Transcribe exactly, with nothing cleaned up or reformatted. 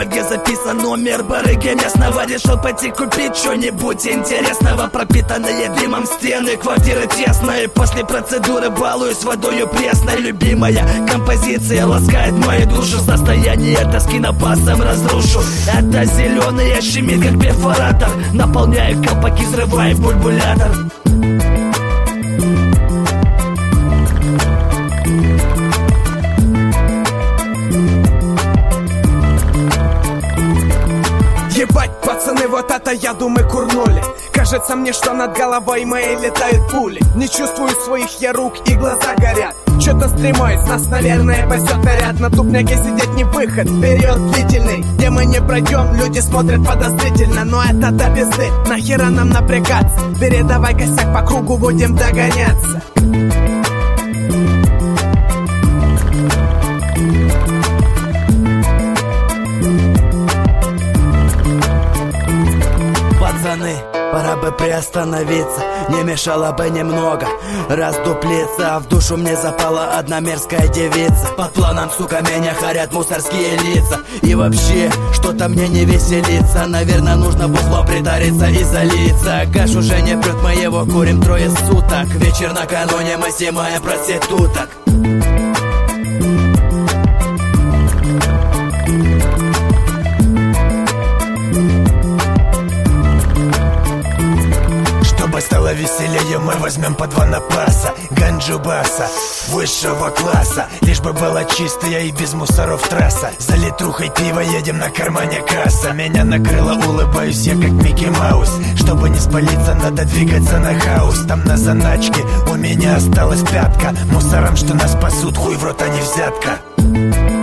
бумаге записан номер барыги местного. Решил пойти купить что-нибудь интересного. Пропитанные дымом стены квартиры тесной. После процедуры балуюсь водою пресной. Любимая композиция ласкает мою душу. Состояние тоски напасом разрушу. Это зеленый щемит как перфоратор. Наполняю колпаки, взрываю бульбулятор. Ебать, пацаны, вот это я думаю курнули. Кажется мне, что над головой моей летают пули. Не чувствую своих я рук и глаза горят. Чё-то стремаюсь, нас, наверное, пасет наряд. На тупняке сидеть не выход, период длительный, где мы не пройдем, люди смотрят подозрительно. Но это до пизды, нахера нам напрягаться? Передавай косяк по кругу, будем догоняться. Пацаны, пора бы приостановиться, не мешало бы немного раздуплиться. В душу мне запала одна мерзкая девица. Под планом, сука, меня харят мусорские лица. И вообще, что-то мне не веселится. Наверное, нужно бухло притариться и залиться. Гаш уже не прет, мы его курим трое суток. Вечер накануне, мы снимаем проституток. Стало веселее, мы возьмем по два напаса. Ганджу баса высшего класса. Лишь бы была чистая и без мусоров трасса. За литрухой пива едем, на кармане касса. Меня накрыло, улыбаюсь я как Микки Маус. Чтобы не спалиться, надо двигаться на хаос. Там на заначке у меня осталась пятка. Мусорам, что нас спасут, хуй в рот, а не взятка.